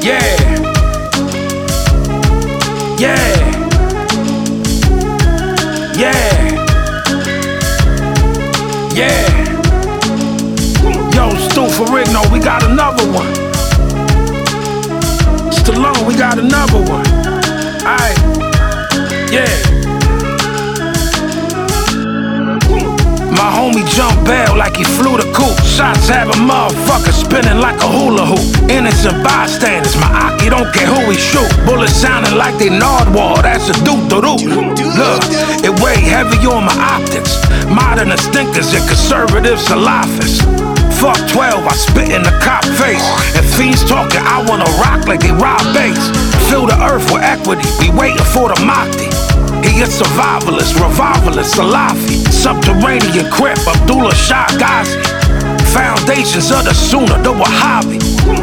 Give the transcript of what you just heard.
Yeah. Yeah. Yeah. Yeah. Yo, Stu Ferrigno, we got another one. Stallone, we got another one. Aight. Yeah. My homie jumped bail like he flew the coop. Shots have a motherfucker spinning like a hula hoop. Innocent bystanders, my Aki don't care who we shoot. Bullets sounding like they Nardwuar, that's a doop-de-doop. Look, it weigh heavy on my optics. Modern instinctors and conservative salafis. Fuck 12, I spit in the cop face. And fiends talking, I wanna rock like they rob bass. Fill the earth with equity, we waiting for the Mahdi. He a survivalist, revivalist, Salafi. Subterranean crip, Abdullah Shah Ghazi. Foundations of the Sunnah, the Wahhabi.